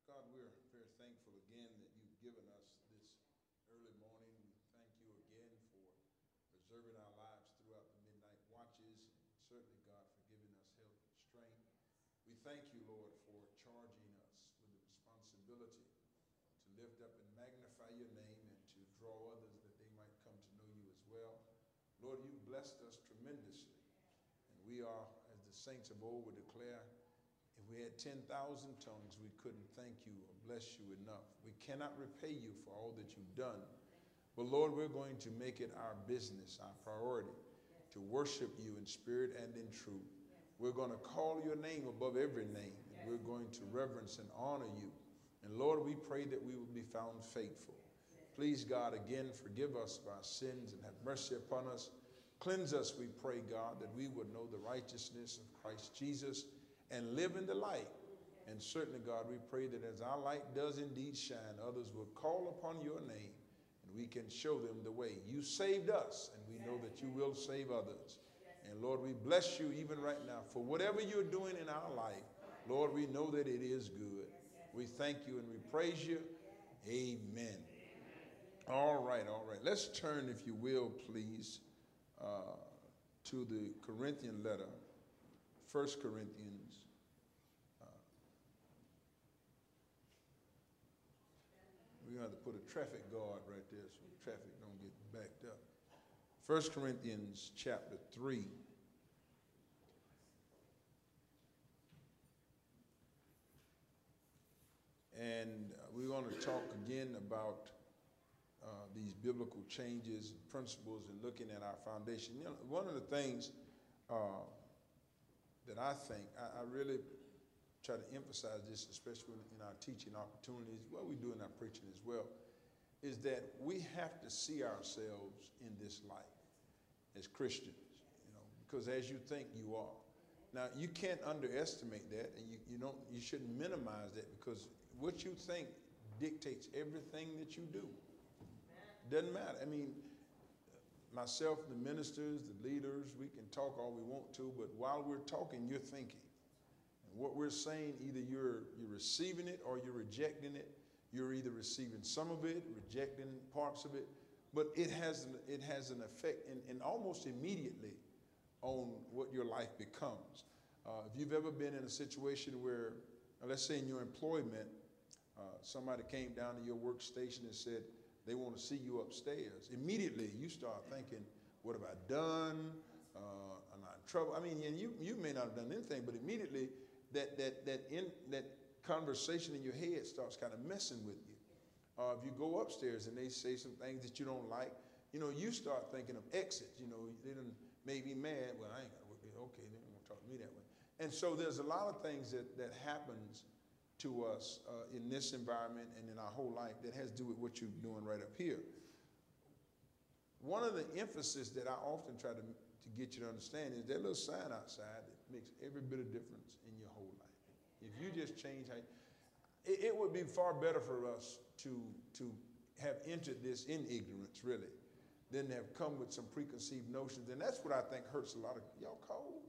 God, we're very thankful again that you've given us this early morning. We thank you again for preserving our lives throughout the midnight watches, and certainly, God, for giving us health and strength. We thank you, Lord, for charging us with the responsibility to lift up and magnify your name and to draw others that they might come to know you as well. Lord, you've blessed us tremendously, and we are, as the saints of old would declare, if we had 10,000 tongues, we couldn't thank you or bless you enough. We cannot repay you for all that you've done. But Lord, we're going to make it our business, our priority, to worship you in spirit and in truth. We're going to call your name above every name. And we're going to reverence and honor you. And Lord, we pray that we will be found faithful. Please, God, again, forgive us of our sins and have mercy upon us. Cleanse us, we pray, God, that we would know the righteousness of Christ Jesus and live in the light. And certainly, God, we pray that as our light does indeed shine, others will call upon your name and we can show them the way. You saved us, and we know that you will save others. And Lord, we bless you even right now for whatever you're doing in our life. Lord, we know that it is good. We thank you and we praise you. Amen. All right. Let's turn, if you will, please, to the Corinthian letter, 1 Corinthians. We're going to have to put a traffic guard right there so the traffic don't get backed up. 1 Corinthians chapter 3. And we're going to talk again about these biblical changes and principles and looking at our foundation. You know, one of the things that I think, I really try to emphasize this, especially in our teaching opportunities, what we do in our preaching as well, is that we have to see ourselves in this life as Christians, you know, because as you think, you are. Now, you can't underestimate that, and you shouldn't minimize that, because what you think dictates everything that you do. Doesn't matter. I mean, myself, the ministers, the leaders, we can talk all we want to, but while we're talking, you're thinking. And what we're saying, either you're receiving it or you're rejecting it. You're either receiving some of it, rejecting parts of it, but it has an effect and almost immediately on what your life becomes. If you've ever been in a situation where, let's say in your employment, somebody came down to your workstation and said they want to see you upstairs, immediately you start thinking, what have I done? Am I in trouble? I mean, and you may not have done anything, but immediately that conversation in your head starts kind of messing with you. If you go upstairs and they say some things that you don't like, you know, you start thinking of exits. You know, they done made me mad. Well, I ain't got to work there. Okay, they don't want to talk to me that way. And so there's a lot of things that happens to us in this environment and in our whole life that has to do with what you're doing right up here. One of the emphasis that I often try to get you to understand is that little sign outside that makes every bit of difference in your whole life. If you just change how it would be far better for us to have entered this in ignorance, really, than to have come with some preconceived notions. And that's what I think hurts a lot of y'all. Cold?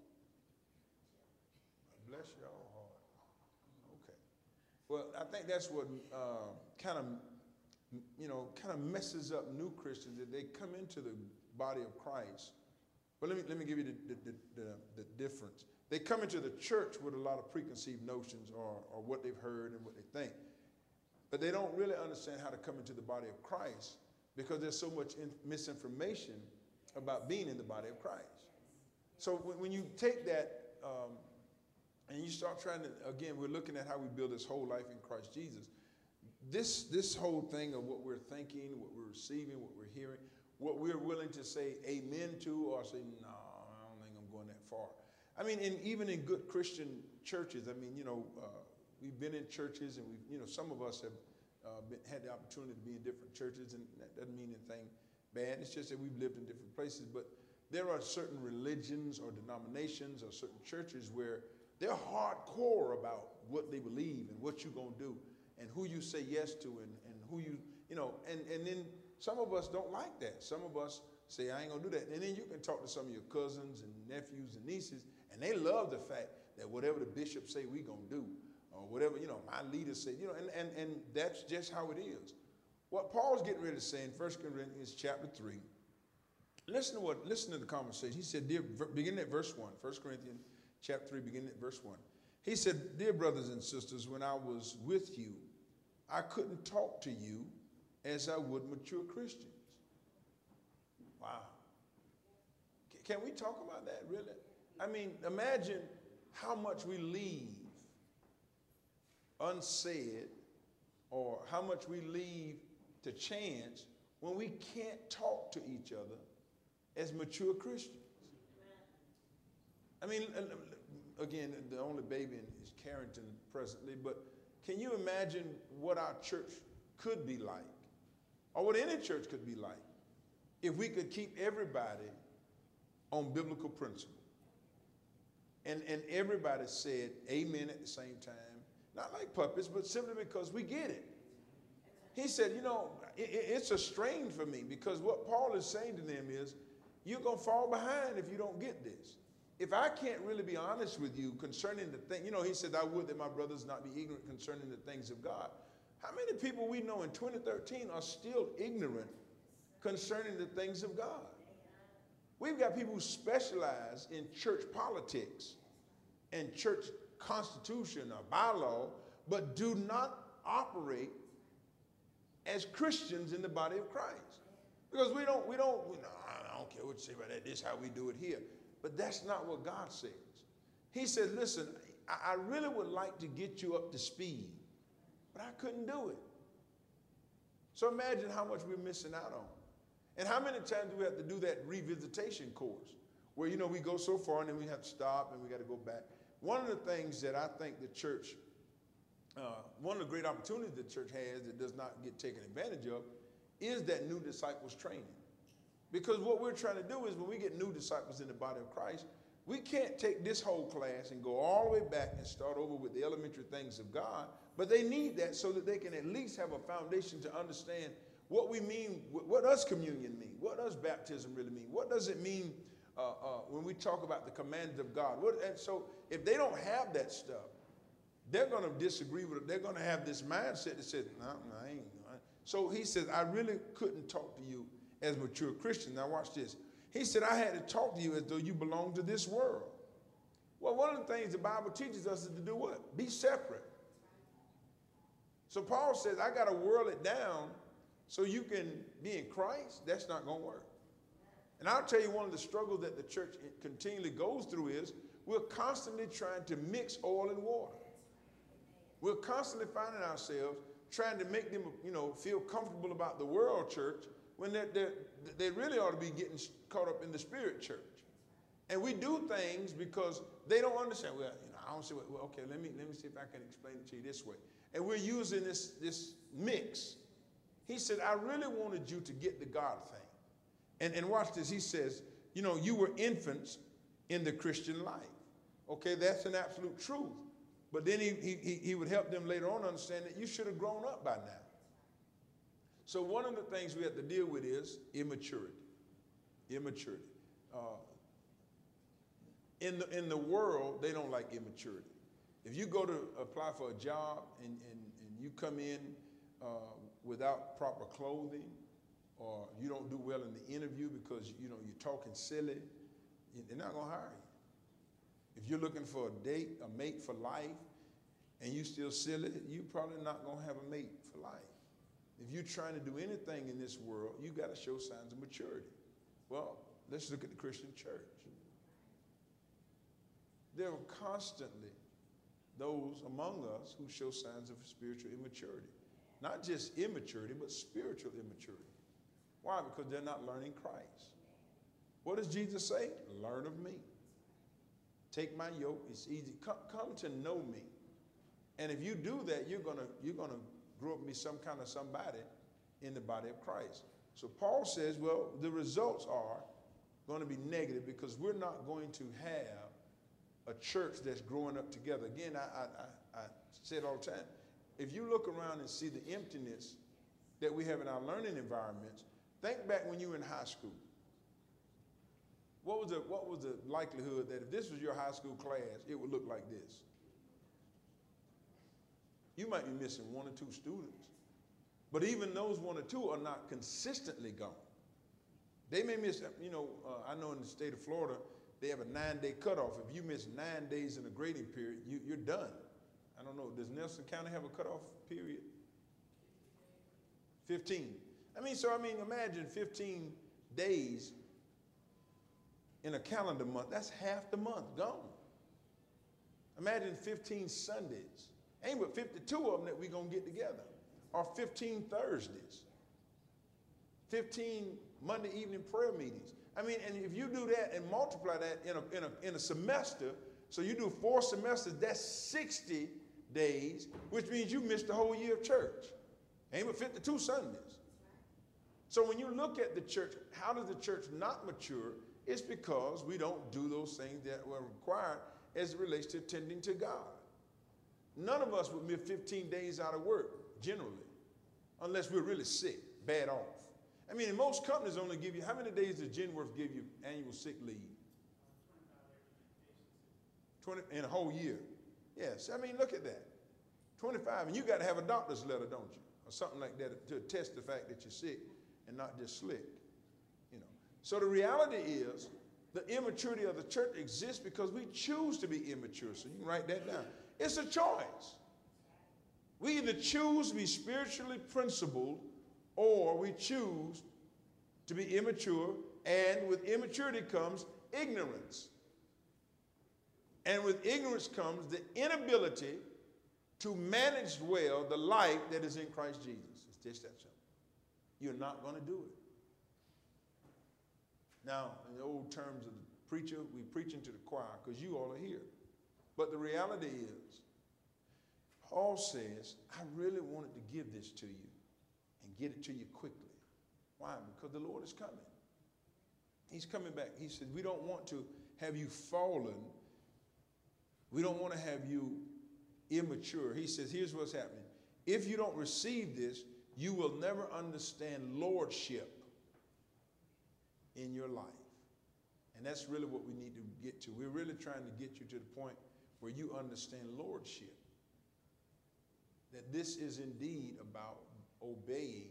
Bless y'all heart. Okay. Well, I think that's what kind of messes up new Christians, that they come into the body of Christ. But let me give you the difference. They come into the church with a lot of preconceived notions or what they've heard and what they think. But they don't really understand how to come into the body of Christ, because there's so much misinformation about being in the body of Christ. So when you take that and you start trying to, again, we're looking at how we build this whole life in Christ Jesus. This whole thing of what we're thinking, what we're receiving, what we're hearing, what we're willing to say amen to or say, no, I don't think I'm going that far. I mean, even in good Christian churches, I mean, we've been in churches and some of us have had the opportunity to be in different churches, and that doesn't mean anything bad. It's just that we've lived in different places. But there are certain religions or denominations or certain churches where they're hardcore about what they believe and what you're going to do and who you say yes to and who and then some of us don't like that. Some of us say, I ain't going to do that. And then you can talk to some of your cousins and nephews and nieces, and they love the fact that whatever the bishop say we going to do, or whatever, my leader said, and that's just how it is. What Paul's getting ready to say in 1 Corinthians chapter 3, listen to the conversation. He said, beginning at verse 1, 1 Corinthians chapter 3, beginning at verse 1. He said, dear brothers and sisters, when I was with you, I couldn't talk to you as I would mature Christians. Wow. Can we talk about that, really? I mean, imagine how much we leave unsaid or how much we leave to chance when we can't talk to each other as mature Christians. I mean, again, the only baby is Carrington presently, but can you imagine what our church could be like, or what any church could be like, if we could keep everybody on biblical principle? And everybody said amen at the same time, not like puppets, but simply because we get it. He said, it's a strain for me, because what Paul is saying to them is, you're going to fall behind if you don't get this. If I can't really be honest with you concerning the thing, he said, I would that my brothers not be ignorant concerning the things of God. How many people we know in 2013 are still ignorant concerning the things of God? We've got people who specialize in church politics and church constitution or bylaw, but do not operate as Christians in the body of Christ. Because I don't care what you say about that. This is how we do it here. But that's not what God says. He said, listen, I really would like to get you up to speed, but I couldn't do it. So imagine how much we're missing out on. And how many times do we have to do that revisitation course where, we go so far and then we have to stop and we got to go back. One of the things that I think the church, one of the great opportunities the church has that does not get taken advantage of is that new disciples training. Because what we're trying to do is when we get new disciples in the body of Christ, we can't take this whole class and go all the way back and start over with the elementary things of God, but they need that so that they can at least have a foundation to understand what we mean, what does communion mean? What does baptism really mean? What does it mean when we talk about the commandments of God? And so if they don't have that stuff, they're going to disagree with it. They're going to have this mindset that says, no, I ain't. So he says, I really couldn't talk to you as mature Christians. Now watch this. He said, I had to talk to you as though you belong to this world. Well, one of the things the Bible teaches us is to do what? Be separate. So Paul says, I got to whirl it down so you can be in Christ. That's not going to work. And I'll tell you, one of the struggles that the church continually goes through is we're constantly trying to mix oil and water. We're constantly finding ourselves trying to make them, feel comfortable about the world church when they really ought to be getting caught up in the spirit church. And we do things because they don't understand. Well, I don't see well, okay, let me see if I can explain it to you this way. And we're using this mix. He said, I really wanted you to get the God thing. And watch this. He says, you were infants in the Christian life. Okay, that's an absolute truth. But then he would help them later on understand that you should have grown up by now. So one of the things we have to deal with is immaturity. Immaturity. In the world, they don't like immaturity. If you go to apply for a job and you come in without proper clothing, or you don't do well in the interview because you're talking silly, they're not going to hire you. If you're looking for a mate for life, and you still silly, you're probably not going to have a mate for life. If you're trying to do anything in this world, you got to show signs of maturity. Well, let's look at the Christian church. There are constantly those among us who show signs of spiritual immaturity. Not just immaturity, but spiritual immaturity. Why? Because they're not learning Christ. What does Jesus say? Learn of me. Take my yoke. It's easy. Come to know me. And if you do that, you're gonna grow up and be some kind of somebody in the body of Christ. So Paul says, well, the results are going to be negative because we're not going to have a church that's growing up together. Again, I say it all the time. If you look around and see the emptiness that we have in our learning environments, think back when you were in high school. What was the likelihood that if this was your high school class, it would look like this? You might be missing 1 or 2 students. But even those 1 or 2 are not consistently gone. They may miss, I know in the state of Florida, they have a 9-day cutoff. If you miss 9 days in a grading period, you're done. I don't know, does Nelson County have a cutoff period? 15. Imagine 15 days in a calendar month. That's half the month gone. Imagine 15 Sundays. Ain't but 52 of them that we're going to get together. Or 15 Thursdays. 15 Monday evening prayer meetings. And if you do that and multiply that in a semester, so you do 4 semesters, that's 60 days, which means you missed the whole year of church. Ain't but 52 Sundays. So when you look at the church, how does the church not mature? It's because we don't do those things that were required as it relates to attending to God. None of us would miss 15 days out of work, generally, unless we're really sick, bad off. And most companies only give you, how many days does Genworth give you annual sick leave? 20 in a whole year. Yes, look at that. 25, and you got to have a doctor's letter, don't you? Or something like that to attest the fact that you're sick and not just slick. So the reality is the immaturity of the church exists because we choose to be immature. So you can write that down. It's a choice. We either choose to be spiritually principled or we choose to be immature, and with immaturity comes ignorance. And with ignorance comes the inability to manage well the life that is in Christ Jesus. It's just that simple. You're not going to do it. Now, in the old terms of the preacher, we're preaching to the choir because you all are here. But the reality is, Paul says, I really wanted to give this to you and get it to you quickly. Why? Because the Lord is coming. He's coming back. He said, we don't want to have you fallen. We don't want to have you immature. He says, here's what's happening. If you don't receive this, you will never understand lordship in your life. And that's really what we need to get to. We're really trying to get you to the point where you understand lordship. That this is indeed about obeying,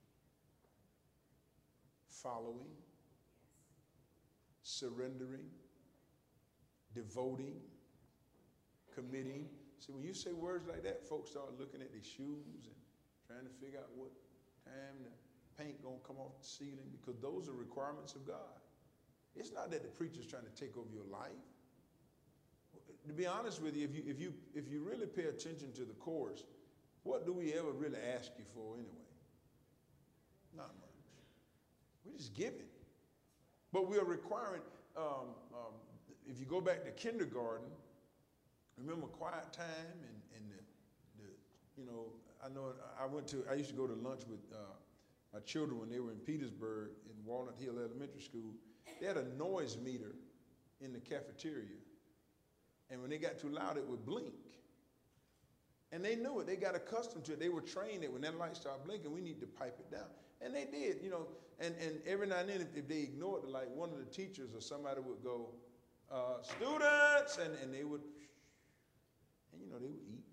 following, surrendering, devoting, committing. See, when you say words like that, folks start looking at their shoes and trying to figure out what time the paint gonna come off the ceiling, because those are requirements of God. It's not that the preacher's trying to take over your life. To be honest with you, if you really pay attention to the course, what do we ever really ask you for anyway? Not much. We're just giving. But we are requiring, if you go back to kindergarten, remember quiet time and I used to go to lunch with my children when they were in Petersburg in Walnut Hill Elementary School. They had a noise meter in the cafeteria. And when they got too loud, it would blink. And they knew it. They got accustomed to it. They were trained that when that light started blinking, we need to pipe it down. And they did, and every now and then, if they ignored the light, one of the teachers or somebody would go, students, and they would, and they would eat.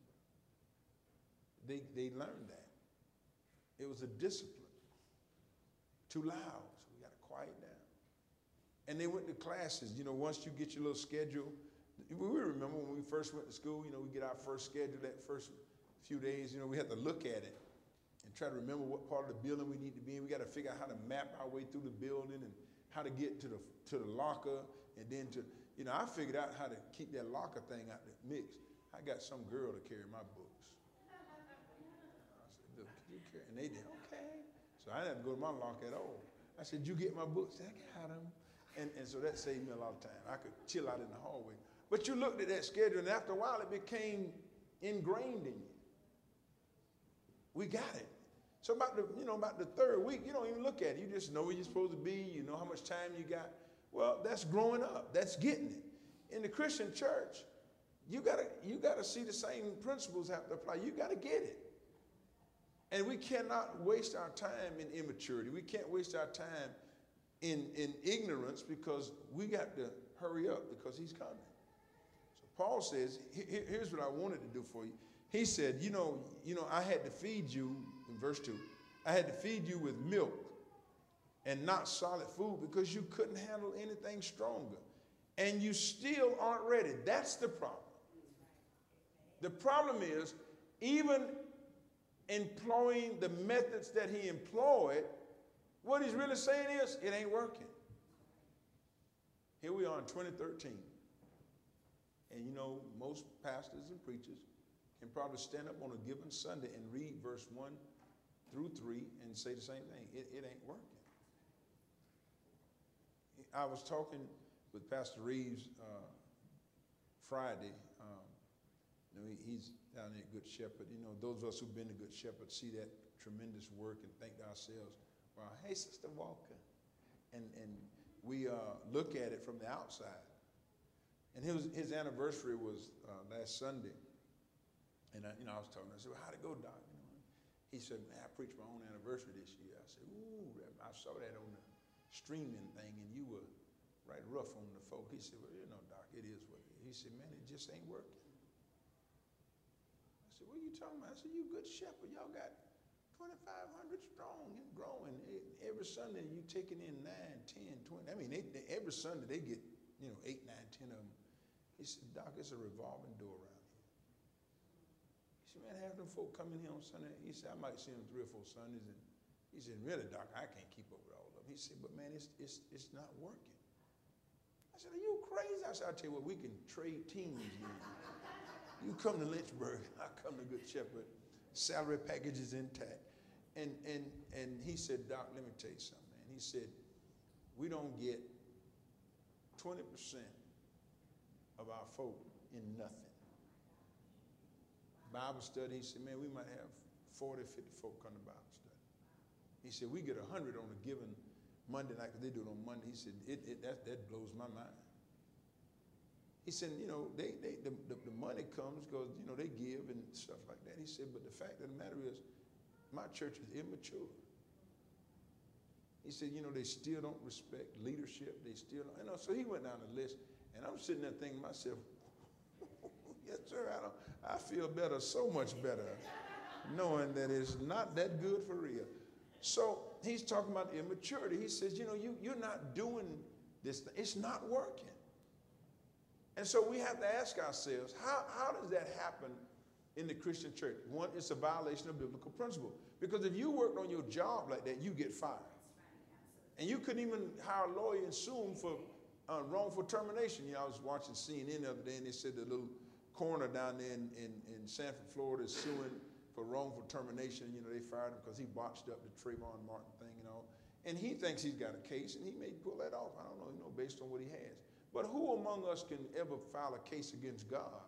They learned that. It was a discipline. Too loud, so we got to quiet down. And they went to classes. Once you get your little schedule, we remember when we first went to school, we get our first schedule that first few days, we had to look at it and try to remember what part of the building we need to be in. We got to figure out how to map our way through the building and how to get to the locker, and then I figured out how to keep that locker thing out the mix. I got some girl to carry my books. I said, look, can you carry? And they did, okay. So I didn't have to go to my locker at all. I said, you get my books? I got them. And so that saved me a lot of time. I could chill out in the hallway. But you looked at that schedule, and after a while, it became ingrained in you. We got it. So about the third week, you don't even look at it. You just know where you're supposed to be. You know how much time you got. Well, that's growing up. That's getting it. In the Christian church, you gotta see the same principles have to apply. You gotta get it. And we cannot waste our time in immaturity. We can't waste our time in ignorance, because we got to hurry up because he's coming. So Paul says, here's what I wanted to do for you. He said, I had to feed you, in verse 2, I had to feed you with milk and not solid food because you couldn't handle anything stronger. And you still aren't ready. That's the problem. The problem is, even employing the methods that he employed, what he's really saying is, it ain't working. Here we are in 2013. And most pastors and preachers can probably stand up on a given Sunday and read verse 1 through 3 and say the same thing. It ain't working. I was talking with Pastor Reeves Friday. He's down there at Good Shepherd. Those of us who've been to Good Shepherd see that tremendous work and think to ourselves, wow, hey, Sister Walker. And we look at it from the outside. And his anniversary was last Sunday. And I was talking, I said, well, how'd it go, Doc? He said, man, I preached my own anniversary this year. I said, ooh, I saw that on the streaming thing, and you were right rough on the folk. He said, well, Doc, it is what it is. He said, man, it just ain't working. I said, what are you talking about? I said, you Good Shepherd. Y'all got 2,500 strong and growing. Every Sunday you taking in 9, 10, 20. I mean, every Sunday they get, 8, 9, 10 of them. He said, Doc, it's a revolving door around here. He said, man, half them folk come in here on Sunday. He said, I might see them 3 or 4 Sundays. And he said, really, Doc, I can't keep up with all of them. He said, but man, it's not working. I said, are you crazy? I said, I'll tell you what, we can trade teams. You come to Lynchburg, I come to Good Shepherd. Salary package is intact. And he said, Doc, let me tell you something, man. He said, we don't get 20% of our folk in nothing. Bible study, he said, man, we might have 40, 50 folk come to Bible study. He said, we get 100 on a given Monday night, because they do it on Monday. He said, that blows my mind. He said, the money comes because, they give and stuff like that. He said, but the fact of the matter is, my church is immature. He said, they still don't respect leadership. They still don't, so he went down the list, and I'm sitting there thinking to myself, yes, sir, I feel better, so much better, knowing that it's not that good for real. So he's talking about immaturity. He says, you're not doing this thing. It's not working. And so we have to ask ourselves, how does that happen in the Christian church? One, it's a violation of biblical principle. Because if you worked on your job like that, you get fired. And you couldn't even hire a lawyer and sue him for wrongful termination. I was watching CNN the other day, and they said the little coroner down there in Sanford, Florida is suing for wrongful termination. They fired him because he botched up the Trayvon Martin thing and all. And he thinks he's got a case, and he may pull that off. I don't know, based on what he has. But who among us can ever file a case against God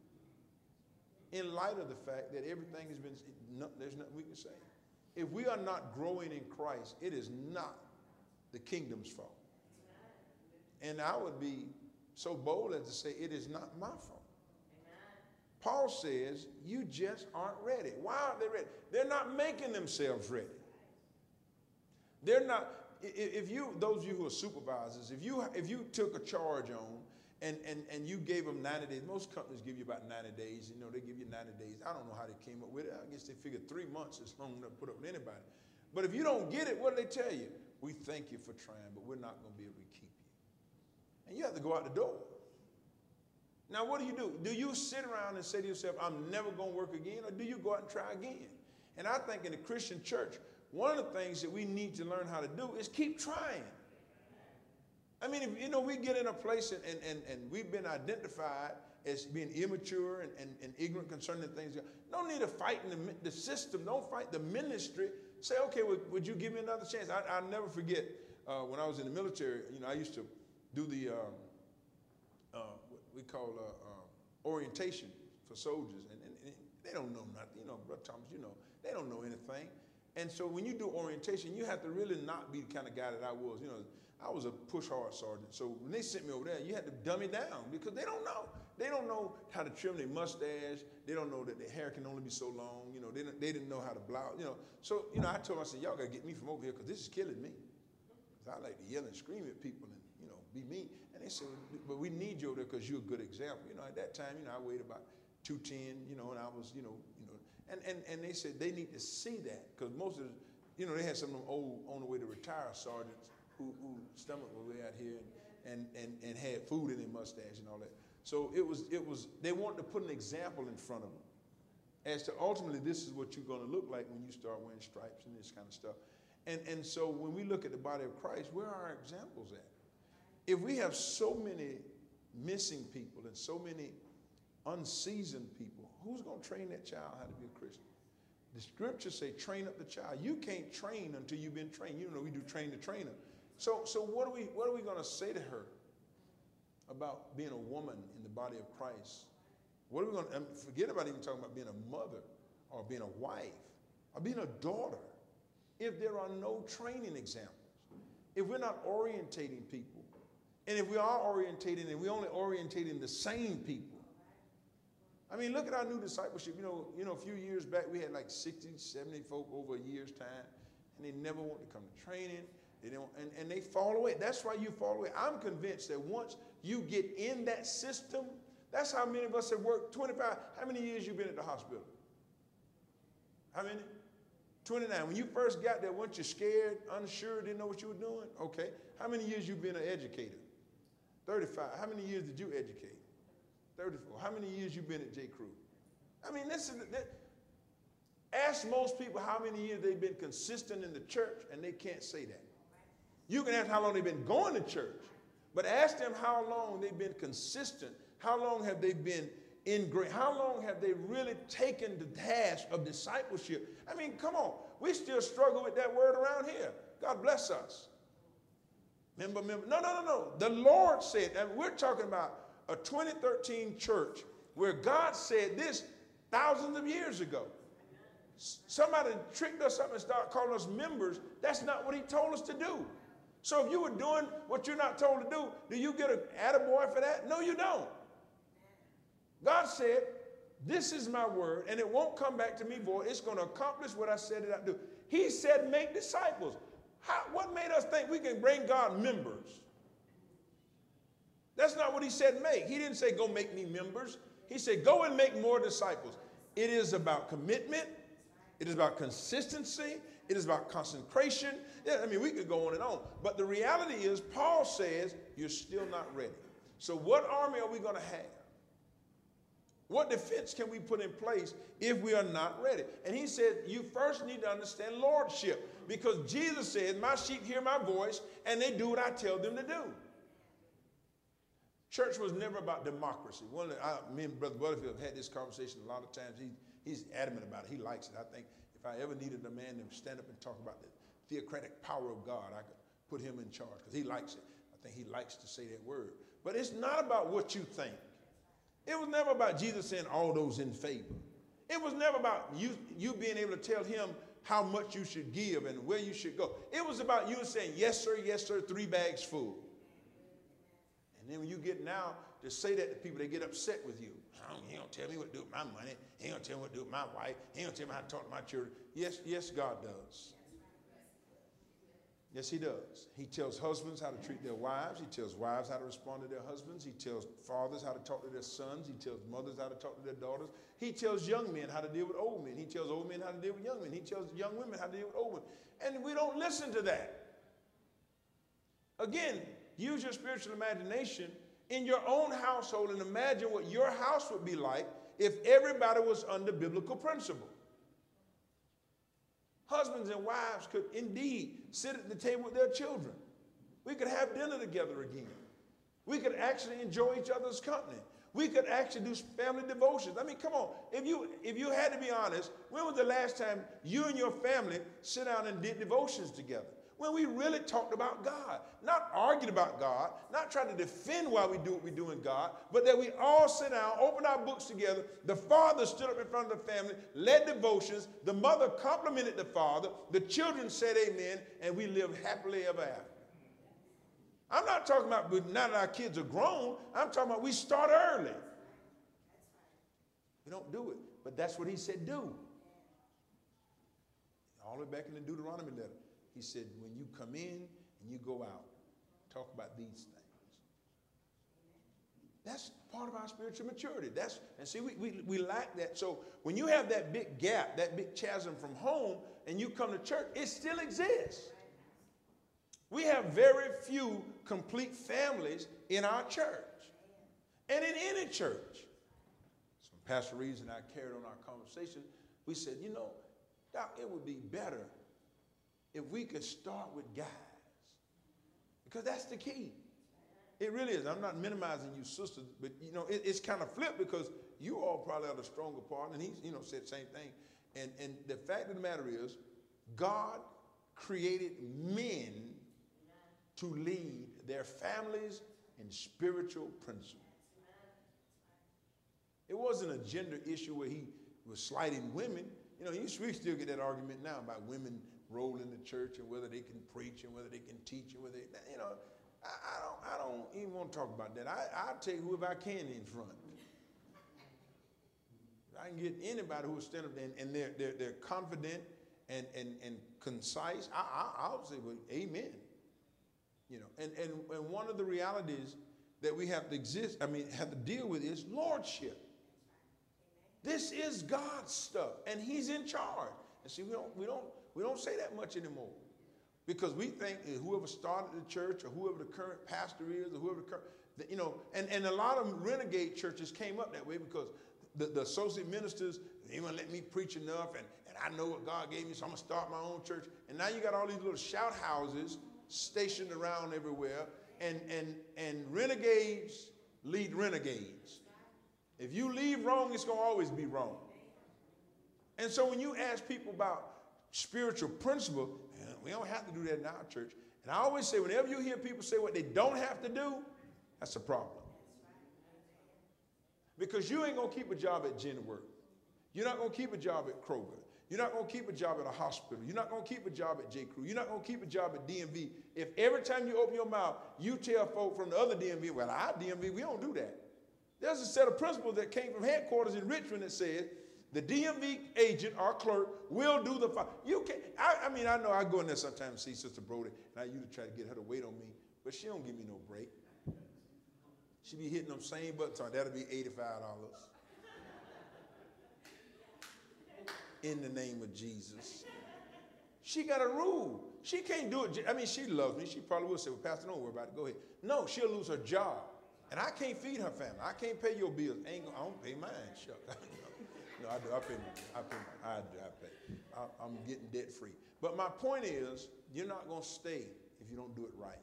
in light of the fact that everything has been, there's nothing we can say? If we are not growing in Christ, it is not the kingdom's fault. And I would be so bold as to say it is not my fault. Paul says, you just aren't ready. Why aren't they ready? They're not making themselves ready. They're not. If you, those of you who are supervisors, if you took a charge on and you gave them 90 days, most companies give you about 90 days. They give you 90 days. I don't know how they came up with it. I guess they figured 3 months is long enough to put up with anybody. But if you don't get it, what do they tell you? We thank you for trying, but we're not going to be able to keep you. And you have to go out the door. Now, what do? Do you sit around and say to yourself, I'm never going to work again? Or do you go out and try again? And I think in the Christian church, one of the things that we need to learn how to do is keep trying. I mean, if, we get in a place and we've been identified as being immature and ignorant concerning things. No need to fight in the system. Don't fight the ministry. Say, okay, would you give me another chance? I'll never forget when I was in the military, I used to do the what we call orientation for soldiers. And they don't know nothing. Brother Thomas, they don't know anything. And so when you do orientation, you have to really not be the kind of guy that I was. I was a push-hard sergeant. So when they sent me over there, you had to dumb me down because they don't know. They don't know how to trim their mustache. They don't know that their hair can only be so long. They didn't know how to blouse. So I told them, I said, y'all got to get me from over here because this is killing me. Because I like to yell and scream at people and, be mean. And they said, but we need you over there because you're a good example. At that time, I weighed about 210, and I was, and they said they need to see that because most of they had some of them old on the way to retire sergeants who stomach was way out here and had food in their mustache and all that. So it was they wanted to put an example in front of them as to ultimately this is what you're going to look like when you start wearing stripes and this kind of stuff. And so when we look at the body of Christ, where are our examples at? If we have so many missing people and so many unseasoned people, who's going to train that child how to be a Christian? The scriptures say train up the child. You can't train until you've been trained. We do train the trainer. So what are we going to say to her about being a woman in the body of Christ? What are we going to forget about even talking about being a mother or being a wife or being a daughter if there are no training examples? If we're not orientating people, and if we are orientating and we only orientating the same people. I mean, look at our new discipleship. A few years back we had like 60, 70 folk over a year's time, and they never want to come to training. They don't, and they fall away. That's why you fall away. I'm convinced that once you get in that system, that's how many of us have worked 25. How many years you been at the hospital? How many? 29. When you first got there, weren't you scared, unsure, didn't know what you were doing? Okay. How many years you been an educator? 35. How many years did you educate? 34. How many years you been at J. Crew? I mean, ask most people how many years they've been consistent in the church, and they can't say that. You can ask how long they've been going to church, but ask them how long they've been consistent. How long have they been ingrained? How long have they really taken the task of discipleship? I mean, come on. We still struggle with that word around here. God bless us. Member. No. The Lord said, and we're talking about a 2013 church where God said this thousands of years ago. Somebody tricked us up and started calling us members. That's not what he told us to do. So if you were doing what you're not told to do you get an attaboy for that? No, you don't. God said, this is my word, and it won't come back to me void. It's going to accomplish what I said it ought to do. He said, make disciples. What made us think we can bring God members? That's not what he said make. He didn't say go make me members. He said go and make more disciples. It is about commitment. It is about consistency. It is about consecration. Yeah, I mean, we could go on and on. But the reality is, Paul says, you're still not ready. So what army are we going to have? What defense can we put in place if we are not ready? And he said, you first need to understand lordship. Because Jesus said, my sheep hear my voice, and they do what I tell them to do. Church was never about democracy. Me and Brother Butterfield have had this conversation a lot of times. He's adamant about it. He likes it. I think if I ever needed a man to stand up and talk about the theocratic power of God, I could put him in charge because he likes it. I think he likes to say that word. But it's not about what you think. It was never about Jesus saying all those in favor. It was never about you being able to tell him how much you should give and where you should go. It was about you saying, yes, sir, 3 bags full. And then when you get now to say that to people, they get upset with you. He don't tell me what to do with my money. He don't tell me what to do with my wife. He don't tell me how to talk to my children. Yes, God does. Yes, he does. He tells husbands how to treat their wives. He tells wives how to respond to their husbands. He tells fathers how to talk to their sons. He tells mothers how to talk to their daughters. He tells young men how to deal with old men. He tells old men how to deal with young men. He tells young women how to deal with old women. And we don't listen to that. Again, use your spiritual imagination in your own household and imagine what your house would be like if everybody was under biblical principle. Husbands and wives could indeed sit at the table with their children. We could have dinner together again. We could actually enjoy each other's company. We could actually do family devotions. I mean, come on. If you had to be honest, when was the last time you and your family sit down and did devotions together? When we really talked about God, not argued about God, not trying to defend why we do what we do in God, but that we all sit down, open our books together. The father stood up in front of the family, led devotions. The mother complimented the father. The children said amen, and we lived happily ever after. I'm not talking about now that our kids are grown. I'm talking about we start early. We don't do it, but that's what he said do. All the way back in the Deuteronomy letter. He said, when you come in and you go out, talk about these things. That's part of our spiritual maturity. And see, we lack that. So when you have that big gap, that big chasm from home, and you come to church, it still exists. We have very few complete families in our church and in any church. So Pastor Reeves and I carried on our conversation. We said, you know, Doc, it would be better if we could start with guys, because that's the key. It really is. I'm not minimizing you sisters, but you know, it's kind of flipped because you all probably are the stronger part, and he, you know, said the same thing. And the fact of the matter is, God created men to lead their families in spiritual principles. It wasn't a gender issue where he was slighting women. You know, we still get that argument now about women role in the church and whether they can preach and whether they can teach and whether they, you know, I don't even want to talk about that. I'll take whoever I can in front. I can get anybody who will stand up there and they're confident and concise. I'll say, well, amen. You know, and one of the realities that we have to have to deal with is lordship. This is God's stuff, and He's in charge. And see, we don't say that much anymore, because we think that whoever started the church or whoever the current pastor is or whoever the current, you know, and a lot of renegade churches came up that way because the associate ministers, they wouldn't let me preach enough, and I know what God gave me, so I'm gonna start my own church. And now you got all these little shout houses stationed around everywhere, and renegades lead renegades. If you leave wrong, it's going to always be wrong. And so when you ask people about spiritual principle, we don't have to do that in our church. And I always say, whenever you hear people say what they don't have to do, that's a problem. Because you ain't going to keep a job at Genworth. You're not going to keep a job at Kroger. You're not going to keep a job at a hospital. You're not going to keep a job at J. Crew. You're not going to keep a job at DMV. If every time you open your mouth, you tell folk from the other DMV, well, our DMV, we don't do that. There's a set of principles that came from headquarters in Richmond that said the DMV agent or clerk will do the file. You can't, I know I go in there sometimes and see Sister Brody, and I usually try to get her to wait on me, but she don't give me no break. She be hitting them same buttons on. That'll be $85. In the name of Jesus. She got a rule. She can't do it. I mean, she loves me. She probably will say, well, Pastor, don't worry about it. Go ahead. No, she'll lose her job. And I can't feed her family. I can't pay your bills. I don't pay mine. Shucks. No, I do. I pay mine. I'm getting debt free. But my point is, you're not going to stay if you don't do it right.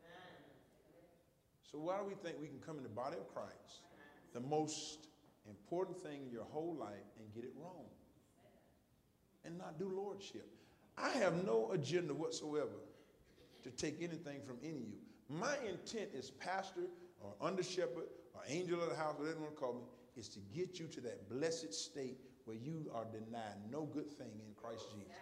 So why do we think we can come in the body of Christ, the most important thing in your whole life, and get it wrong and not do lordship? I have no agenda whatsoever to take anything from any of you. My intent as pastor or under shepherd or angel of the house, whatever you want to call me, is to get you to that blessed state where you are denied no good thing in Christ Jesus.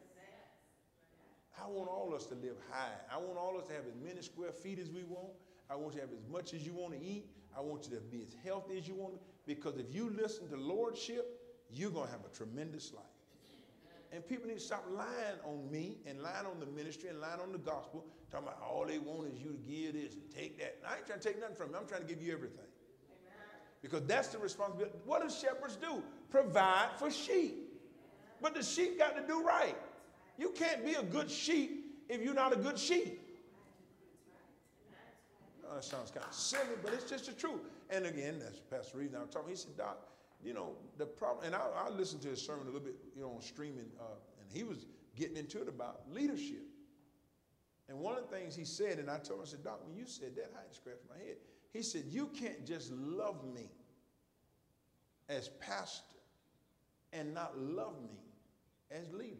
I want all of us to live high. I want all of us to have as many square feet as we want. I want you to have as much as you want to eat. I want you to be as healthy as you want to be. Because if you listen to lordship, you're going to have a tremendous life. And people need to stop lying on me and lying on the ministry and lying on the gospel, talking about all they want is you to give this and take that. And I ain't trying to take nothing from you. I'm trying to give you everything. Because that's the responsibility. What do shepherds do? Provide for sheep. But the sheep got to do right. You can't be a good sheep if you're not a good sheep. That sounds kind of silly, but it's just the truth. And again, that's Pastor Reeves. I was talking. He said, Doc, you know, the problem, and I listened to his sermon a little bit, you know, on streaming, and he was getting into it about leadership. And one of the things he said, and I told him, I said, Doc, when you said that, I had to scratch my head. He said, you can't just love me as pastor and not love me as leader.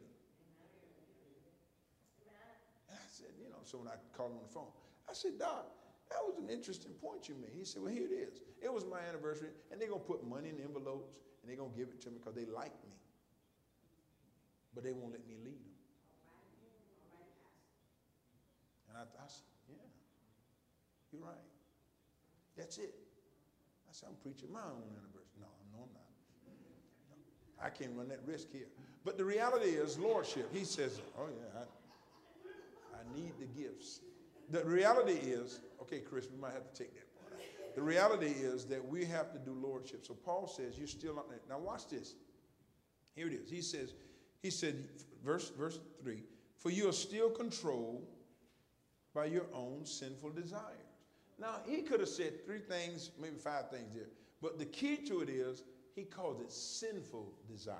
And I said, you know, so when I called him on the phone, I said, Doc, that was an interesting point you made. He said, well, here it is. It was my anniversary, and they're going to put money in envelopes, and they're going to give it to me because they like me. But they won't let me lead them. And I said, yeah, you're right. That's it. I said, I'm preaching my own anniversary. No, I'm not. No, I can't run that risk here. But the reality is lordship. He says, oh, yeah, I need the gifts. The reality is, okay, Chris, we might have to take that part out. The reality is that we have to do lordship. So Paul says, you're still not. Now watch this. Here it is. He said, verse 3, for you are still controlled by your own sinful desires. Now, he could have said 3 things, maybe 5 things there. But the key to it is, he calls it sinful desires.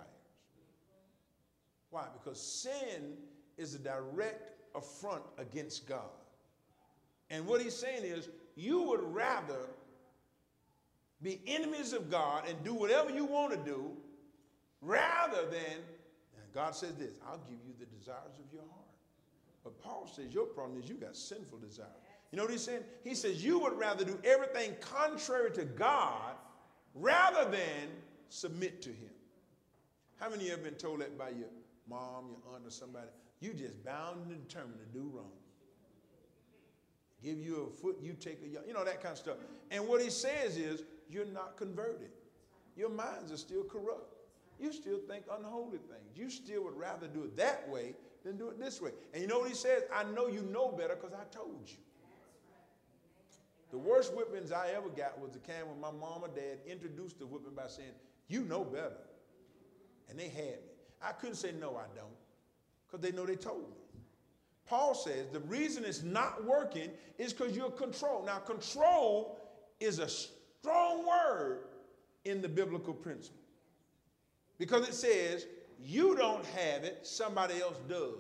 Why? Because sin is a direct affront against God. And what he's saying is, you would rather be enemies of God and do whatever you want to do, rather than, and God says this, I'll give you the desires of your heart. But Paul says your problem is you got sinful desires. You know what he's saying? He says you would rather do everything contrary to God rather than submit to him. How many of you have been told that by your mom, your aunt, or somebody? You just bound and determined to do wrong. Give you a foot, you take a, you know, that kind of stuff. And what he says is, you're not converted. Your minds are still corrupt. You still think unholy things. You still would rather do it that way than do it this way. And you know what he says? I know you know better because I told you. The worst whippings I ever got was the kind when my mom or dad introduced the whipping by saying, you know better. And they had me. I couldn't say, no, I don't, because they know they told me. Paul says the reason it's not working is because you're controlled. Now, control is a strong word in the biblical principle, because it says you don't have it, somebody else does.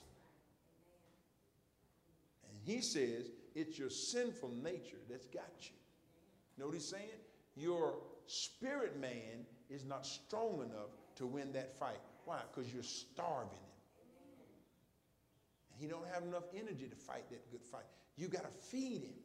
And he says it's your sinful nature that's got you. You know what he's saying? Your spirit man is not strong enough to win that fight. Why? Because you're starving him. And he don't have enough energy to fight that good fight. You got to feed him.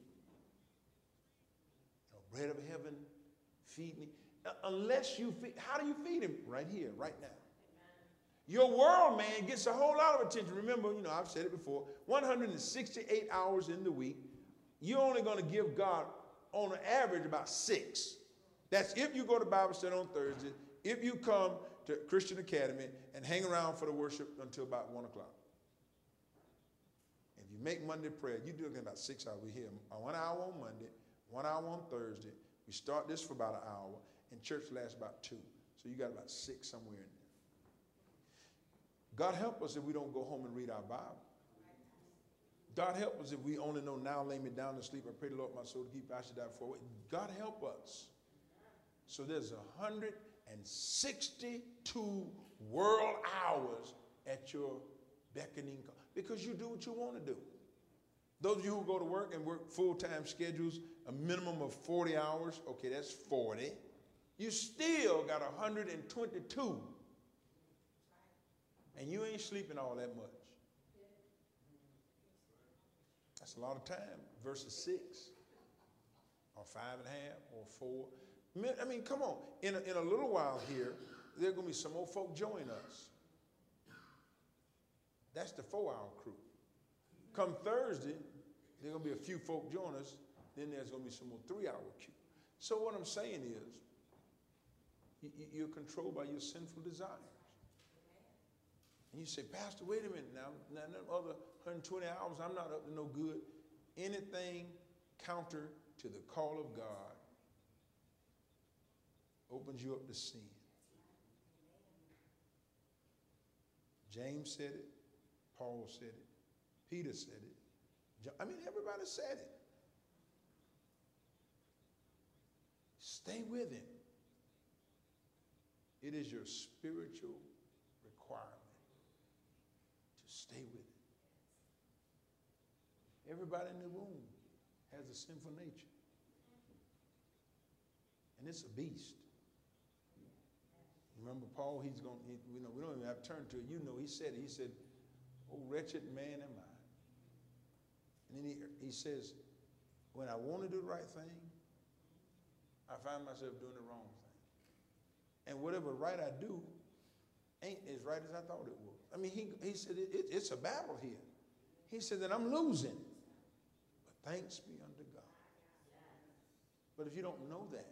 You know, bread of heaven, feed me. Unless you feed, how do you feed him? Right here, right now. Your world man gets a whole lot of attention. Remember, you know, I've said it before, 168 hours in the week, you're only going to give God, on an average, about 6. That's if you go to Bible study on Thursday, if you come to Christian Academy and hang around for the worship until about 1 o'clock. If you make Monday prayer, you do it in about 6 hours. We here 1 hour on Monday, 1 hour on Thursday. We start this for about an hour, and church lasts about 2. So you got about 6 somewhere in there. God help us if we don't go home and read our Bible. God help us if we only know now lay me down to sleep. I pray the Lord my soul to keep, I should die before. God help us. So there's 162 world hours at your beckoning call, because you do what you want to do. Those of you who go to work and work full-time schedules, a minimum of 40 hours, okay, that's 40. You still got 122. And you ain't sleeping all that much. That's a lot of time versus 6 or 5.5 or 4. I mean, come on. In a little while here, there are going to be some more folk join us. That's the 4-hour crew. Come Thursday, there are going to be a few folk join us. Then there's going to be some more 3-hour queue. So what I'm saying is, you're controlled by your sinful desires. And you say, Pastor, wait a minute now. Now, them other 120 hours, I'm not up to no good. Anything counter to the call of God opens you up to sin. James said it. Paul said it. Peter said it. I mean, everybody said it. Stay with him. It is your spiritual requirement to stay with it. Everybody in the room has a sinful nature. And it's a beast. Remember Paul, we don't even have to turn to it. You know, he said, oh, wretched man am I. And then he says, when I want to do the right thing, I find myself doing the wrong thing. And whatever right I do ain't as right as I thought it was. I mean, he said, it's a battle here. He said that I'm losing. But thanks be unto God. But if you don't know that,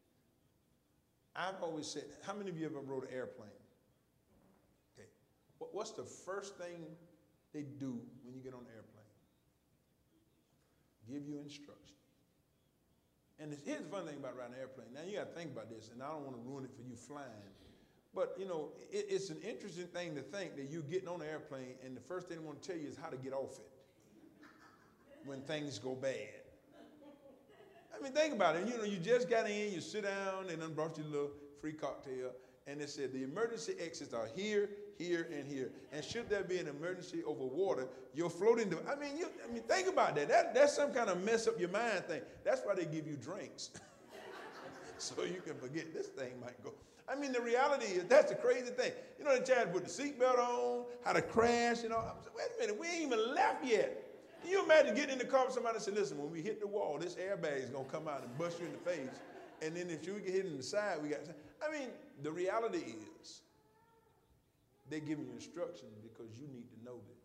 I've always said, how many of you ever rode an airplane? Okay. What's the first thing they do when you get on an airplane? Give you instructions. And here's the fun thing about riding an airplane. Now, you got to think about this, and I don't want to ruin it for you flying. But, you know, it's an interesting thing to think that you're getting on an airplane, and the first thing they want to tell you is how to get off it when things go bad. I mean, think about it. You know, you just got in, you sit down, and then brought you a little free cocktail, and they said the emergency exits are here, here, and here. And should there be an emergency over water, you're floating. I mean, think about that. That's some kind of mess up your mind thing. That's why they give you drinks, so you can forget this thing might go. I mean, the reality is that's the crazy thing. You know, they try to put the seatbelt on, how to crash, you know. I'm saying, wait a minute, we ain't even left yet. Can you imagine getting in the car with somebody and say, listen, when we hit the wall, this airbag is going to come out and bust you in the face. And then if you get hit in the side, we got. I mean, the reality is they're giving you instructions because you need to know this.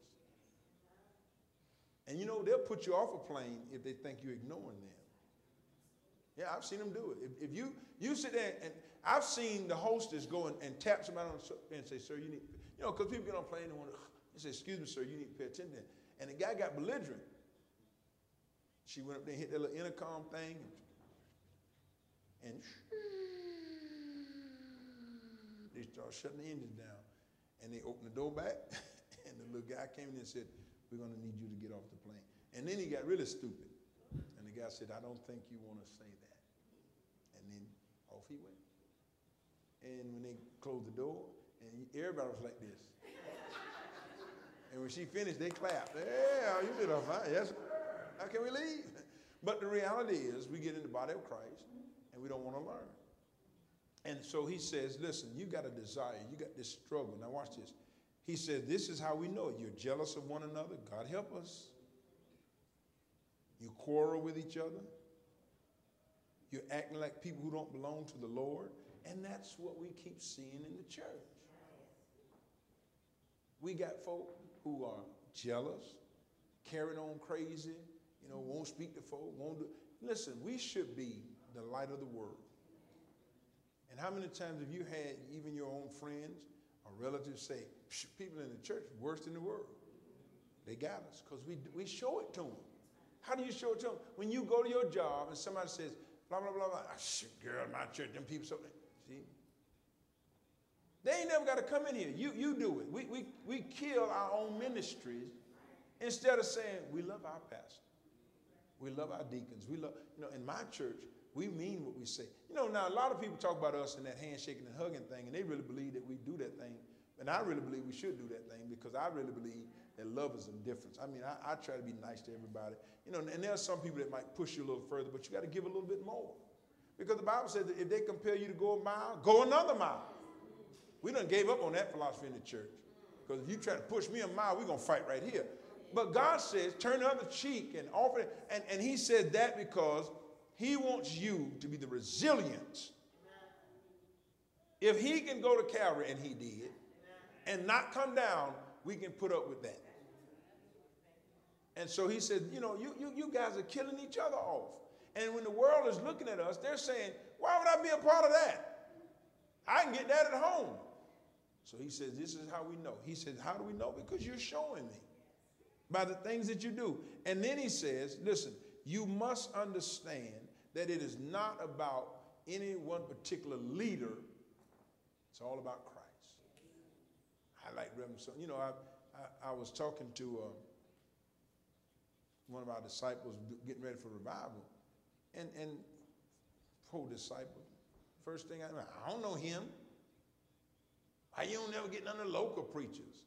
And you know, they'll put you off a plane if they think you're ignoring them. Yeah, I've seen them do it. If you sit there, and I've seen the hostess go and tap somebody on the and say, sir, you need, you know, because people get on a plane and want to say, excuse me, sir, you need to pay attention. And the guy got belligerent. She went up there and hit that little intercom thing, and they started shutting the engines down. And they opened the door back, and the little guy came in and said, we're going to need you to get off the plane. And then he got really stupid. And the guy said, I don't think you want to say that. And then off he went. And when they closed the door, and everybody was like this. And when she finished, they clapped. Yeah, you did all fine. Yes. How can we leave? But the reality is we get in the body of Christ, and we don't want to learn. And so he says, listen, you got a desire. You got this struggle. Now watch this. He said, this is how we know it. You're jealous of one another. God help us. You quarrel with each other. You're acting like people who don't belong to the Lord. And that's what we keep seeing in the church. We got folk who are jealous, carrying on crazy, you know, won't speak to folk, won't do. Listen, we should be the light of the world. And how many times have you had even your own friends or relatives say, people in the church worse in the world? They got us because we show it to them. How do you show it to them? When you go to your job and somebody says, blah, blah, blah, blah, girl, my church, them people, so, see? They ain't never got to come in here. You do it. We kill our own ministries instead of saying, we love our pastor. We love our deacons. We love, you know, in my church, we mean what we say. You know, now a lot of people talk about us in that handshaking and hugging thing, and they really believe that we do that thing. And I really believe we should do that thing because I really believe that love is a difference. I mean, I try to be nice to everybody. You know, and there are some people that might push you a little further, but you got to give a little bit more. Because the Bible says that if they compel you to go a mile, go another mile. We done gave up on that philosophy in the church. Because if you try to push me a mile, we're going to fight right here. But God says, turn the other cheek and offer it. And he said that because he wants you to be the resilience. If he can go to Calvary, and he did, and not come down, we can put up with that. And so he said, you know, you guys are killing each other off. And when the world is looking at us, they're saying, why would I be a part of that? I can get that at home. So he says, this is how we know. He says, how do we know? Because you're showing me by the things that you do. And then he says, listen, you must understand that it is not about any one particular leader. It's all about Christ. I like Reverend Son. You know, I was talking to one of our disciples getting ready for revival. And poor disciple, first thing I don't know him. Why you don't never get none of the local preachers?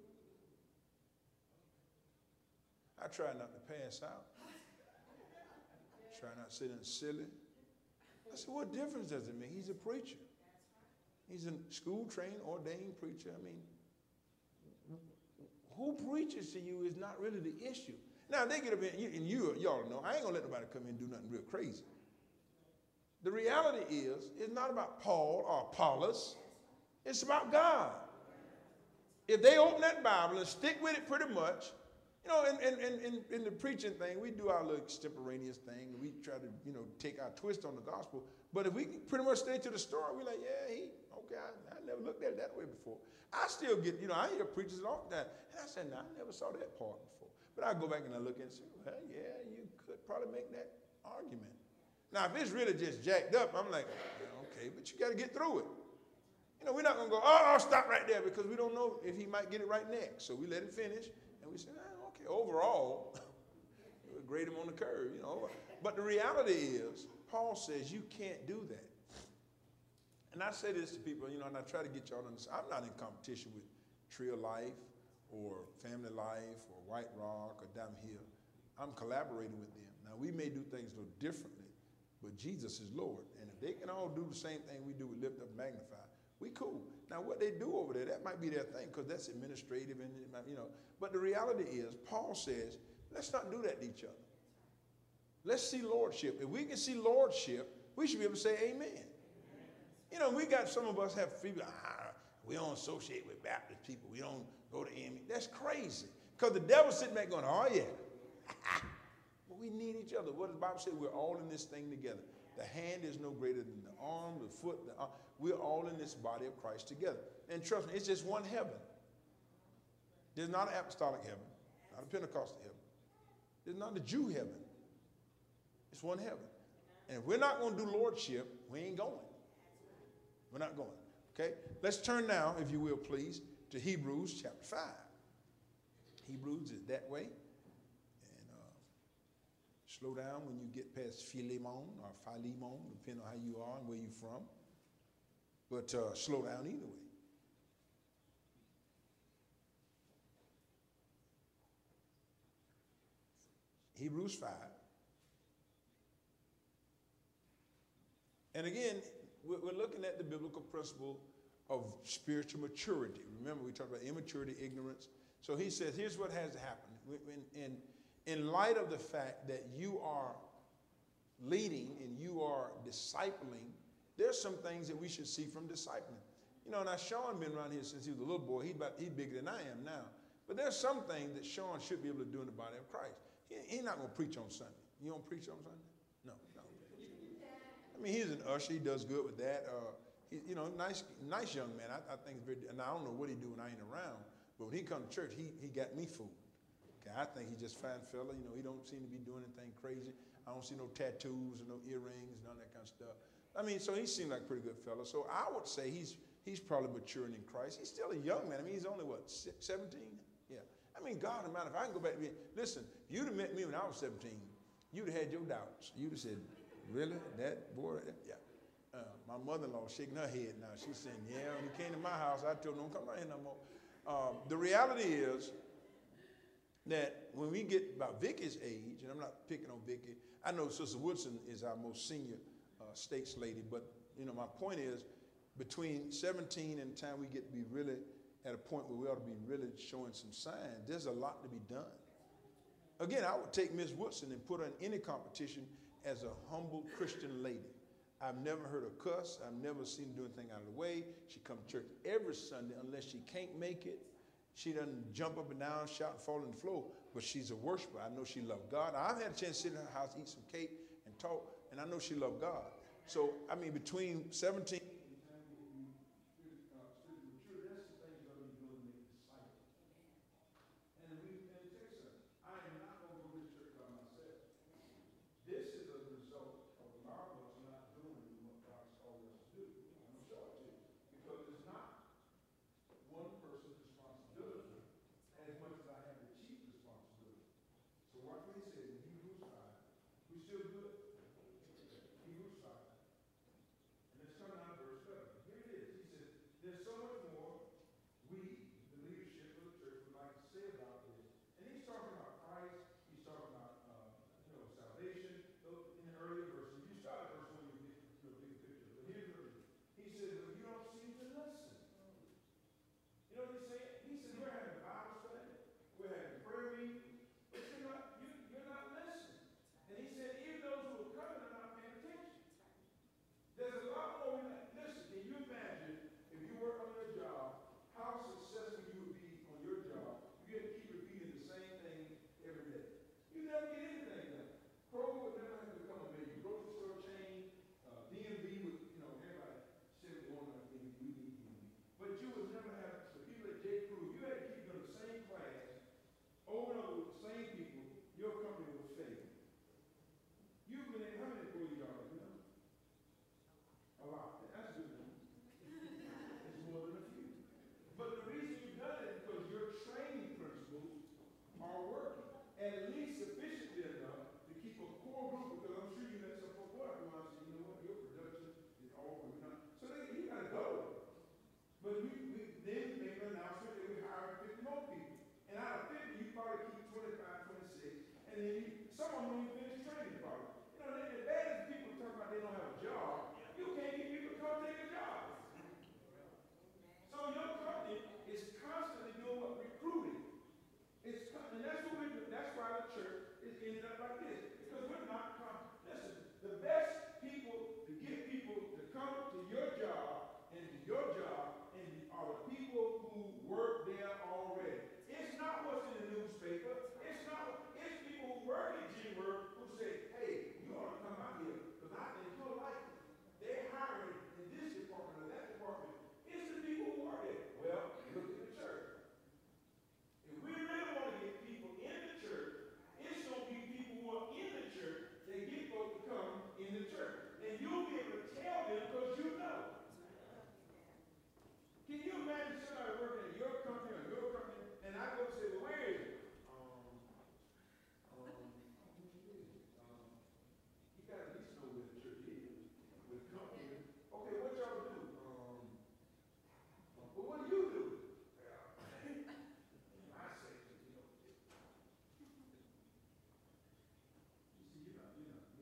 I try not to pass out. Try not to sit in silly. I said, what difference does it make? He's a preacher. He's a school-trained, ordained preacher. I mean, who preaches to you is not really the issue. Now, they get up in, and y'all know, I ain't going to let nobody come in and do nothing real crazy. The reality is, it's not about Paul or Apollos. It's about God. If they open that Bible and stick with it pretty much, you know, in the preaching thing, we do our little extemporaneous thing. And we try to, you know, take our twist on the gospel. But if we can pretty much stay to the story, we're like, yeah, okay, I never looked at it that way before. I still get, you know, I hear preachers all the time. And I said, no, I never saw that part before. But I go back and I look and say, well, yeah, you could probably make that argument. Now, if it's really just jacked up, I'm like, yeah, okay, but you got to get through it. You know, we're not going to go, oh, stop right there, because we don't know if he might get it right next. So we let him finish, and we say, okay, overall, we'll grade him on the curve, you know. But the reality is, Paul says you can't do that. And I say this to people, you know, and I try to get y'all to understand, I'm not in competition with Tree of Life or Family Life or White Rock or Down Hill. I'm collaborating with them. Now, we may do things a little differently, but Jesus is Lord. And if they can all do the same thing we do with Lift Up and Magnify, we cool. Now, what they do over there, that might be their thing, because that's administrative, and you know. But the reality is, Paul says, let's not do that to each other. Let's see lordship. If we can see lordship, we should be able to say amen. You know, we got some of us have people, we don't associate with Baptist people. We don't go to AME. That's crazy. Because the devil's sitting back going, oh, yeah. But we need each other. What does the Bible say? We're all in this thing together. The hand is no greater than the arm, the foot, the arm. We're all in this body of Christ together. And trust me, it's just one heaven. There's not an apostolic heaven, not a Pentecostal heaven. There's not a Jew heaven. It's one heaven. And if we're not going to do lordship, we ain't going. We're not going. Okay? Let's turn now, if you will, please, to Hebrews chapter 5. Hebrews is that way. And slow down when you get past Philemon or Philemon, depending on how you are and where you're from. But slow down either way. Hebrews 5. And again, we're looking at the biblical principle of spiritual maturity. Remember, we talked about immaturity, ignorance. So he says, here's what has happened. In light of the fact that you are leading and you are discipling, there's some things that we should see from discipling. You know, now Sean been around here since he was a little boy. He's bigger than I am now. But there's some things that Sean should be able to do in the body of Christ. He's not going to preach on Sunday. You don't preach on Sunday? No. I mean, he's an usher. He does good with that. You know, nice young man. I think it's very, and I don't know what he do when I ain't around, but when he come to church, he got me fooled. Okay, I think he's just fine fella. You know, he don't seem to be doing anything crazy. I don't see no tattoos or no earrings, none of that kind of stuff. I mean, so he seemed like a pretty good fella. So I would say he's probably maturing in Christ. He's still a young man. I mean, he's only, what, 17? Yeah. I mean, God, if I can go back to listen, if you'd have met me when I was 17, you'd have had your doubts. You'd have said, really? That boy? Yeah. My mother-in-law shaking her head now. She's saying, yeah, when he came to my house, I told him, don't come around here no more. The reality is that when we get about Vicky's age, and I'm not picking on Vicky, I know Sister Woodson is our most senior states lady, but you know, my point is, between 17 and the time we get to be really at a point where we ought to be really showing some signs, there's a lot to be done. Again, I would take Miss Woodson and put her in any competition as a humble Christian lady. I've never heard her cuss. I've never seen her do anything out of the way. She comes to church every Sunday unless she can't make it. She doesn't jump up and down, shout, and fall on the floor, but she's a worshiper. I know she loves God. I've had a chance to sit in her house, eat some cake, and talk, and I know she loves God. So, I mean, between 17 And then some of them don't even finish training probably. You know, as bad as people talk about they don't have a job, you can't get people to come take a job. So your company is constantly doing what? Recruiting. And that's what we do. That's why the church is ended up like this. Because we're not listen, the best people to get people to come to your job and to your job and are the people who work there already. It's not what's in the newspaper. It's people who work at G-Work who say, hey, you ought to come out here because I think you'll like it. They're hiring in this department or that department. It's the people who are there. Well, look at the church. If we really want to get people in the church, it's going to be people who are in the church that get folks to come in the church. And you'll be able to tell them because you know. Can you imagine somebody working at your company or your company, and I go say, well, where is it? You got to at least know where the church is. With the company. Okay, what y'all do? Well, what do you do? I say, you see, you're not getting it.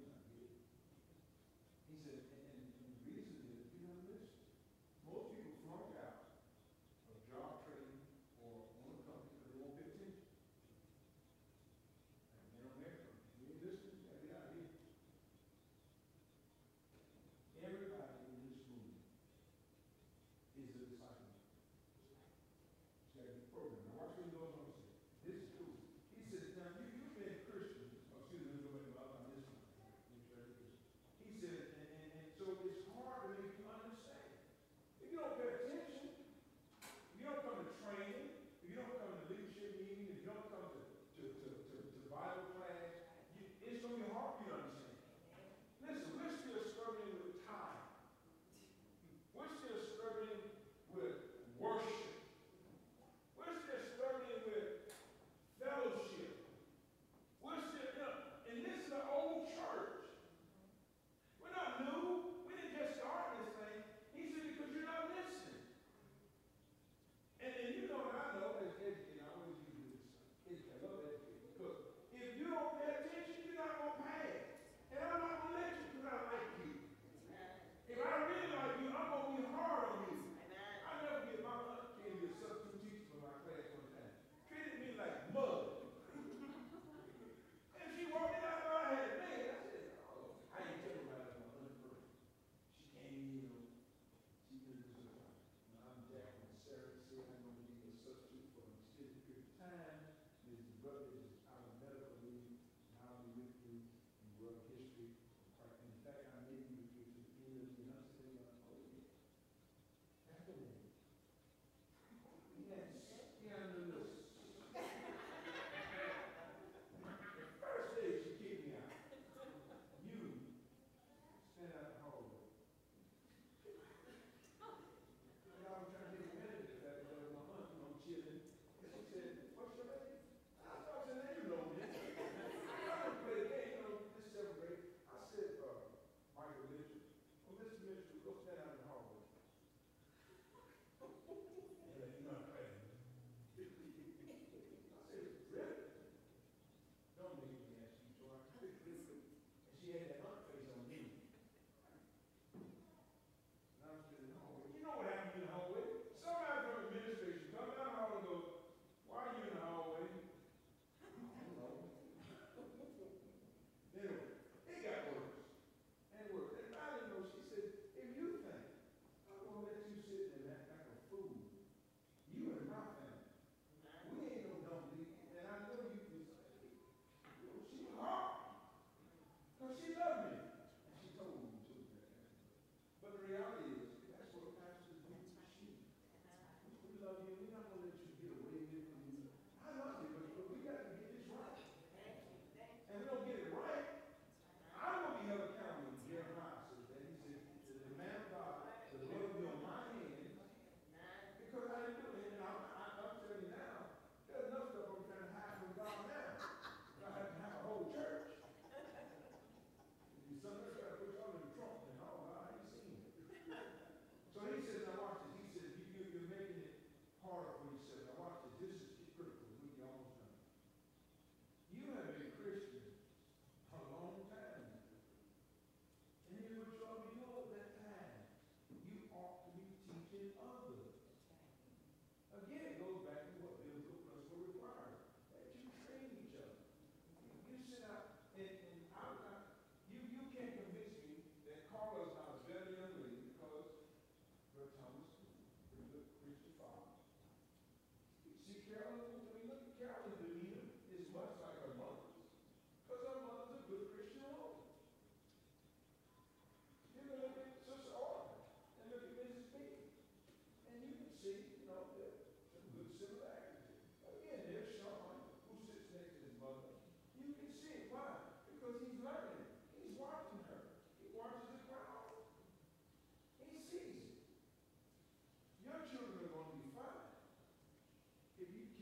He said, and the reason is you're not listening. Most people flunk out of job training or on a company because they won't pay attention. And they're on their company. You ain't listening, you gotta get out of here. Everybody in this room is a disciple. It's got a program. Now watch what he goes on to say. This is cool. He says, now you've been a Christian. Excuse me, let me go back about this one. He said, and so it's hard to make you understand. If you don't pay attention, if you don't come to training, if you don't come to leadership meeting, if you don't come to Bible class, it's going to be hard for you to understand. Listen, we're still struggling with time. We're still struggling with worship. We're still struggling with fellowship. We're still, and this is the old church. We're not new. We didn't just start this thing. He said, because you're not listening. And you know what I know as educated, I always use this. I love education. Because if you don't pay attention, you're not going to pass. And I'm not going to let you because I like you. If I really like you, I'm going to be hard on you. I never get my aunt came to be a substitute teacher for my class one time. Treated me like mud. And she walked in, I thought I had it made. I said, oh, I ain't tell you about it my aunt first. She came in, she did this with her. I'm Jack and Sarah said I'm going to be a substitute for an extended period of time. Mrs. Brother is out of medical leave, and I'll be with you in world history. In fact, I may be with you to the end of the year. I said, oh, yeah. After that, yes, scandalous. The first day she kicked me out. You stand out the hallway. And I was trying to take advantage of that because my aunt, chilling. And she said, what's your name? I said, you know me. I don't play the game, this is 7th grade. I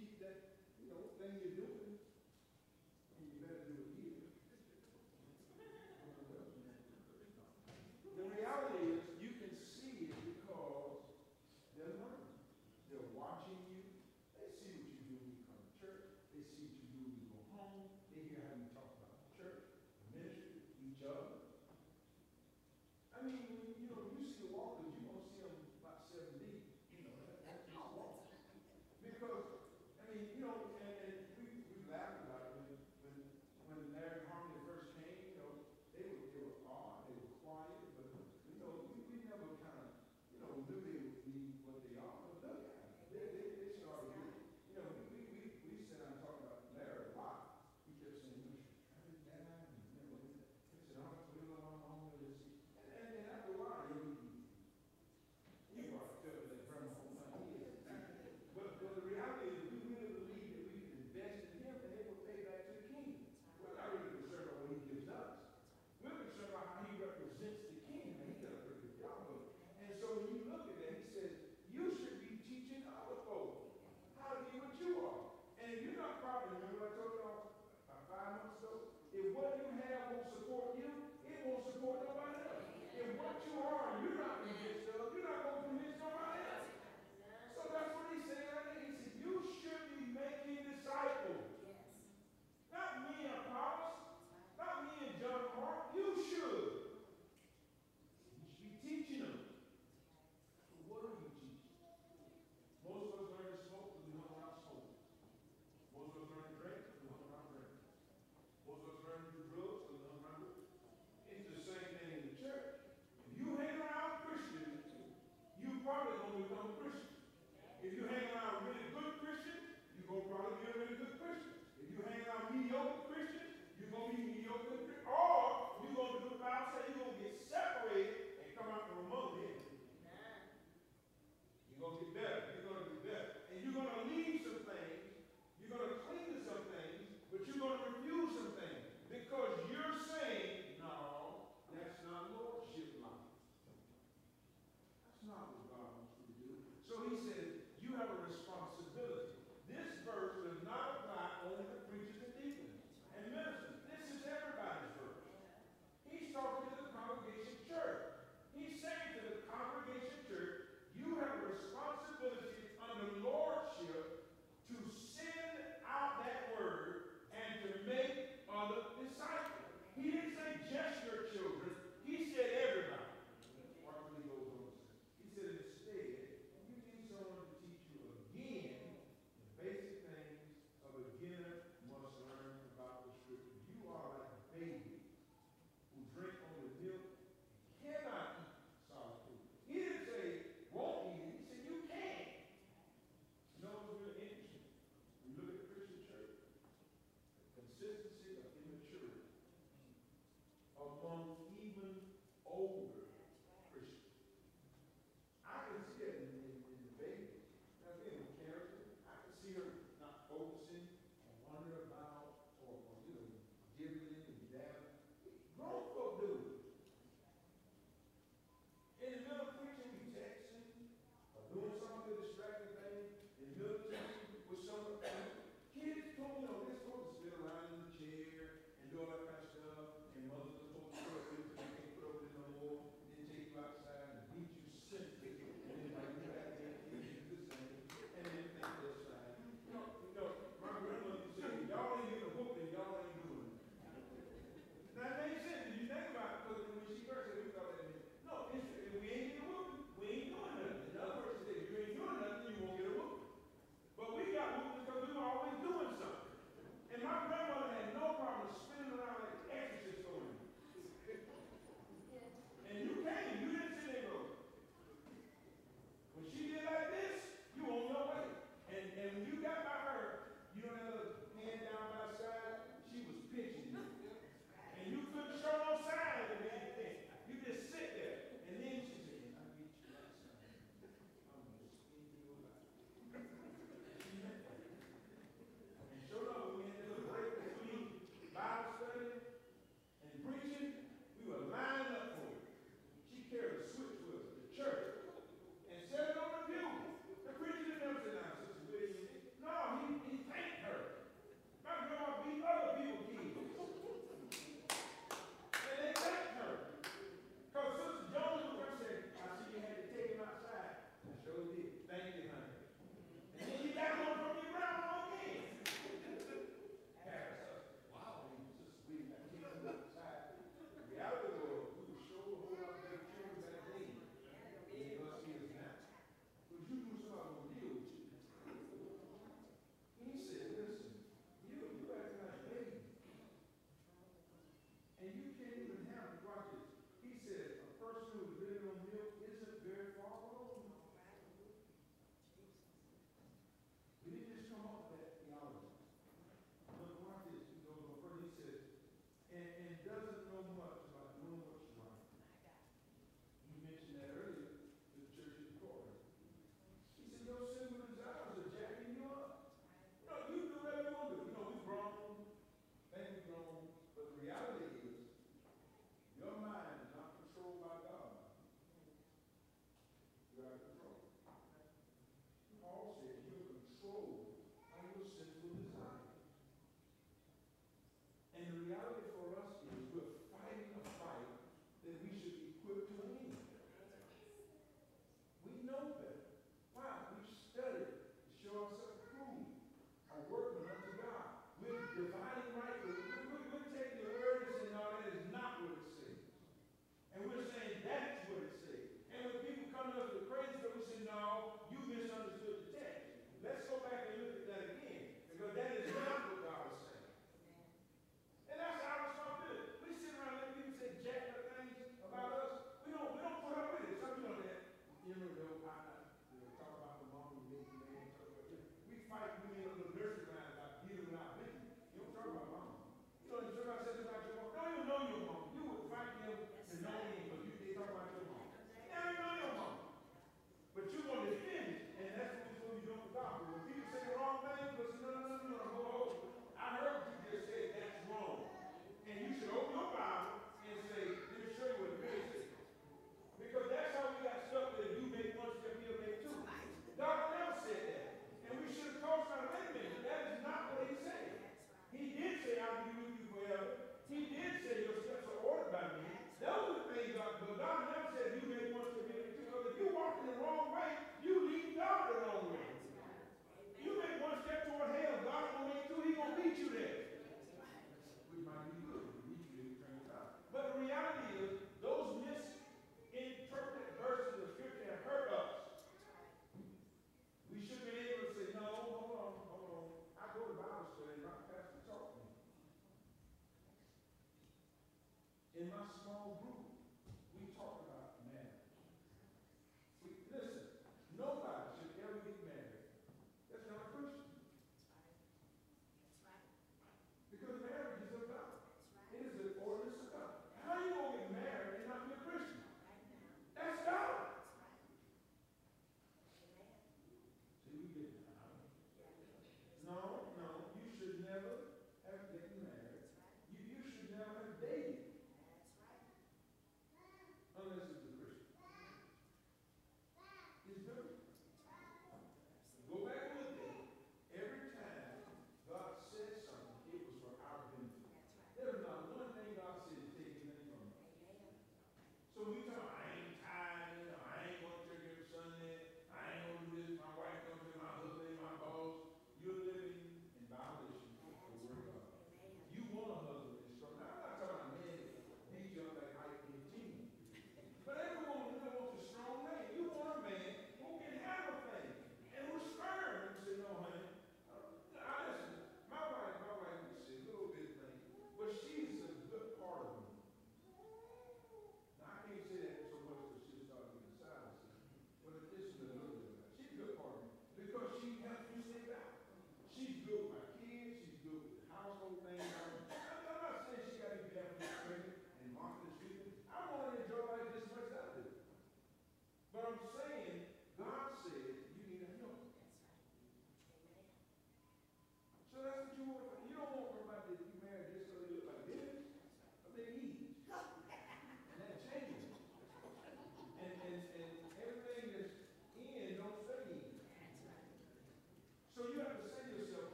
keep that, thing you're doing, and you better do it here. The reality is, you can see it because they're learning. They're watching you. They see what you do when you come to church. They see what you do when you go home. They hear how you talk about the church, the ministry, each other. I mean, when you see the walkers, you're going to see them about 7 deep. That's walkers. Because, and we laughed about it when Larry and Harmony first came, they were odd, they were quiet, but, we never kind of, knew they would be what they are. But look at them. They started getting, we sat down and talked about Larry a lot. He kept saying, turn it down. He said, we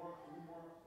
mark